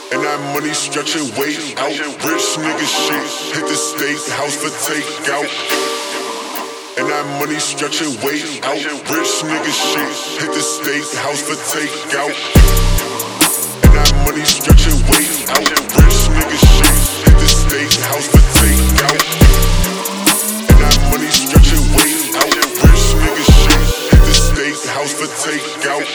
And that money stretching way out. Rich nigga shit, hit the steak house for takeout. And that money stretching way out. Rich nigga shit, hit the steak house for takeout. And that money stretching way out. Rich nigga shit, hit the steak house for takeout. And that money stretching way out. Rich nigga shit, hit the steak house for takeout.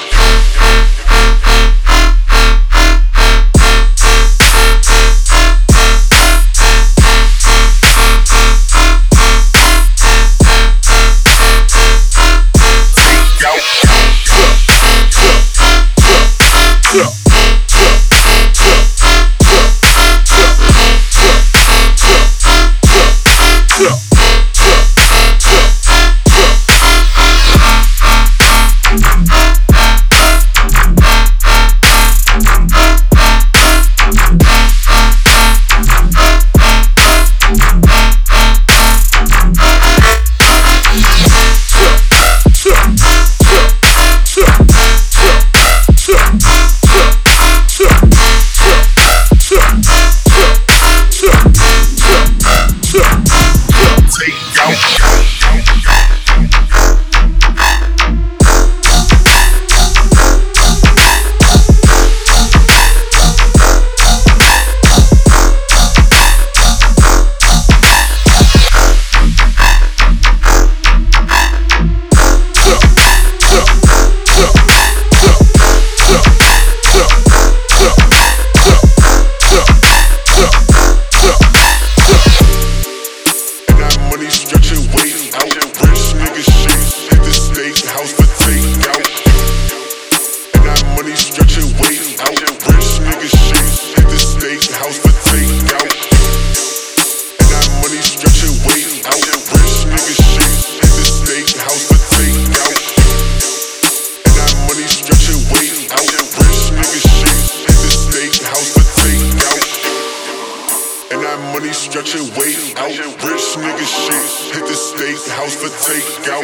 Stretching way out, rich nigga shit, hit the steak house for takeout.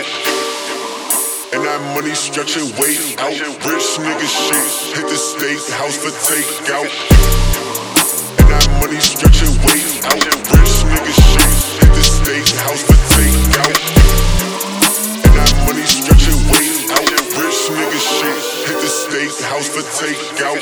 And that money stretching way out, rich nigga shit, hit the steak house for takeout. And that money stretching way out, rich nigga shit, hit the steak house for takeout. And that money stretching way out, rich nigga shit, hit the steak house for takeout.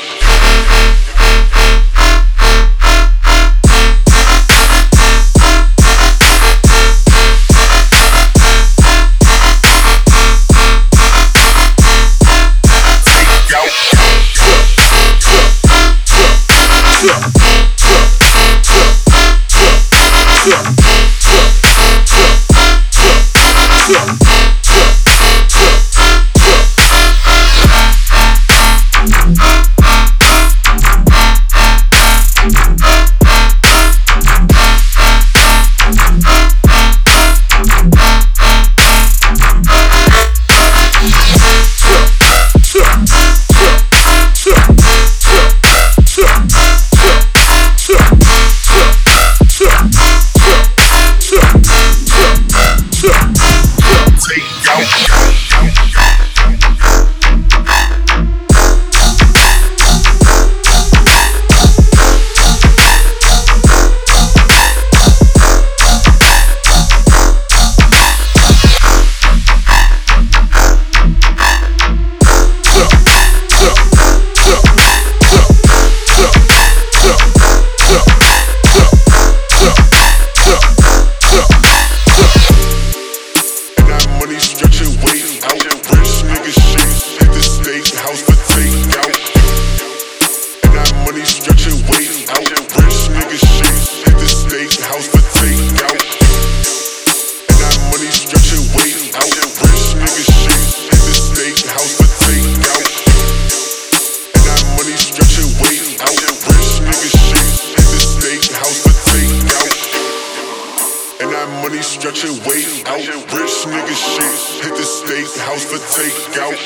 Stretching way out, rich nigga shit, hit the steak house for takeout.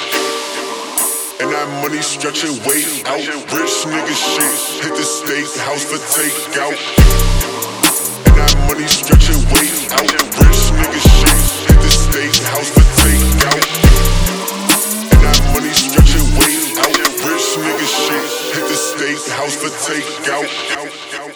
And that money stretching way out, rich nigga shit, hit the steak house for takeout. And that money stretching way out, rich nigga shit, hit the steak house for takeout. And that money stretching way out, rich nigga shit. Hit the steakhouse for takeout.